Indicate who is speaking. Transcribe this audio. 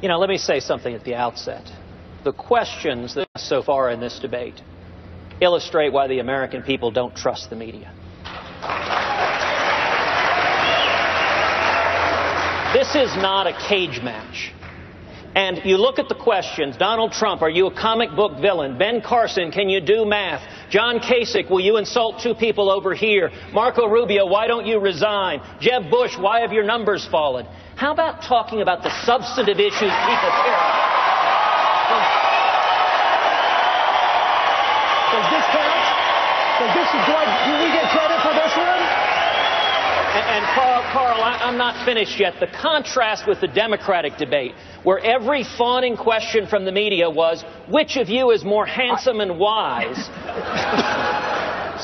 Speaker 1: You know, let me say something at the outset. The questions that so far in this debate illustrate why the American people don't trust the media. This is not a cage match. And you look at the questions. Donald Trump, are you a comic book villain? Ben Carson, can you do math? John Kasich, will you insult two people over here? Marco Rubio, why don't you resign? Jeb Bush, why have your numbers fallen? How about talking about the substantive issues people care about?
Speaker 2: Does this count? Do we get credit for this one?
Speaker 1: And Carl, I'm not finished yet. The contrast with the Democratic debate, where every fawning question from the media was, which of you is more handsome and wise?